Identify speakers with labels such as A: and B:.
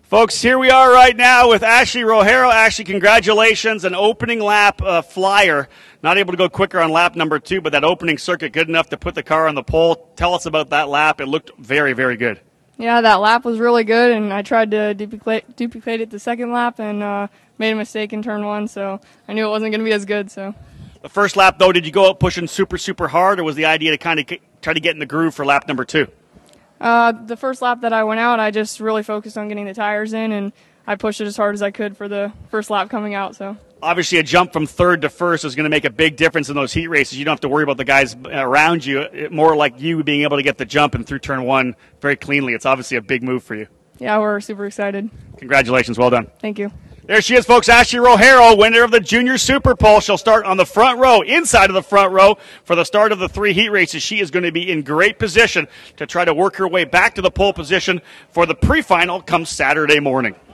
A: Folks, here we are right now with Ashley Rogero. Ashley, congratulations, an opening lap flyer. Not able to go quicker on lap number 2, but that opening circuit good enough to put the car on the pole. Tell us about that lap. It looked very, very good.
B: Yeah, that lap was really good, and I tried to duplicate it the second lap and made a mistake in turn 1, so I knew it wasn't going to be as good. So
A: the first lap, though, did you go out pushing super, super hard, or was the idea to kind of try to get in the groove for lap number 2?
B: The first lap that I went out, I just really focused on getting the tires in, and I pushed it as hard as I could for the first lap coming out. So
A: obviously a jump from third to first is going to make a big difference in those heat races. You don't have to worry about the guys around you, more like you being able to get the jump and through turn 1 very cleanly. It's obviously a big move for you.
B: Yeah, we're super excited.
A: Congratulations. Well done.
B: Thank you.
A: There she is, folks. Ashley Rogero, winner of the Junior Super Pole. She'll start on the front row, inside of the front row, for the start of the 3 heat races. She is going to be in great position to try to work her way back to the pole position for the pre-final come Saturday morning.